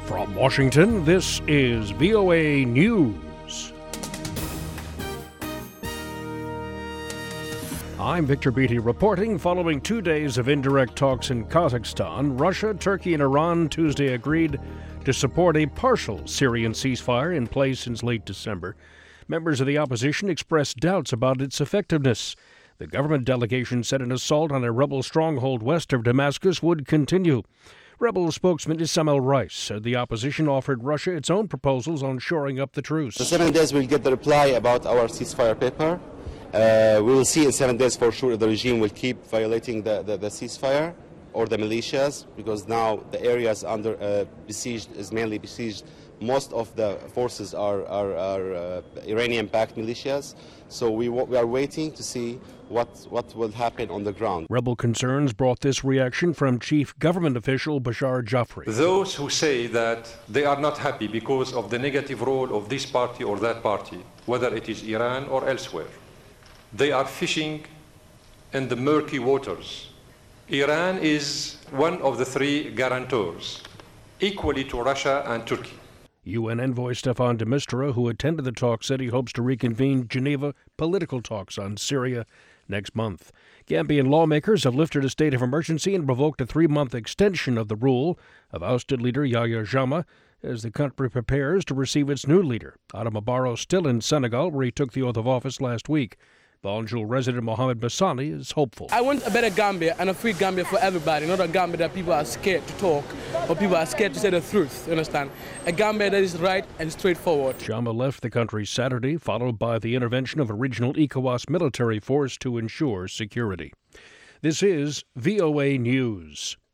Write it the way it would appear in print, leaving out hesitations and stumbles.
From Washington, this is VOA News. I'm Victor Beatty reporting. Following 2 days of indirect talks in Kazakhstan, Russia, Turkey, and Iran Tuesday agreed to support a partial Syrian ceasefire in place since late December. Members of the opposition expressed doubts about its effectiveness. The government delegation said an assault on a rebel stronghold west of Damascus would continue. Rebel spokesman Issam el-Rais said the opposition offered Russia its own proposals on shoring up the truce. In 7 days we'll get the reply about our ceasefire paper. We will see in 7 days for sure if the regime will keep violating the ceasefire or the militias, because now the areas under besieged is mainly besieged. Most of the forces are Iranian-backed militias, so we are waiting to see what will happen on the ground. Rebel concerns brought this reaction from chief government official Bashar Jafri. Those who say that they are not happy because of the negative role of this party or that party, whether it is Iran or elsewhere, they are fishing in the murky waters. Iran is one of the three guarantors, equally to Russia and Turkey. UN envoy Staffan de Mistura, who attended the talks, said he hopes to reconvene Geneva political talks on Syria next month. Gambian lawmakers have lifted a state of emergency and revoked a 3-month extension of the rule of ousted leader Yahya Jammeh as the country prepares to receive its new leader. Adama Barrow still in Senegal, where he took the oath of office last week. Banjul resident Mohamed Bassani is hopeful. I want a better Gambia and a free Gambia for everybody, not a Gambia that people are scared to talk or people are scared to say the truth, you understand? A Gambia that is right and straightforward. Jammeh left the country Saturday, followed by the intervention of a regional ECOWAS military force to ensure security. This is VOA News.